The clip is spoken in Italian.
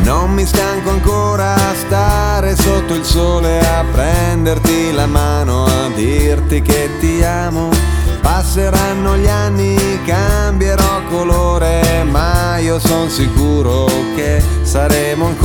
Non mi stanco ancora a stare sotto il sole, a prenderti la mano, a dirti che ti amo. Passeranno gli anni, cambierò colore, ma io son sicuro che saremo ancora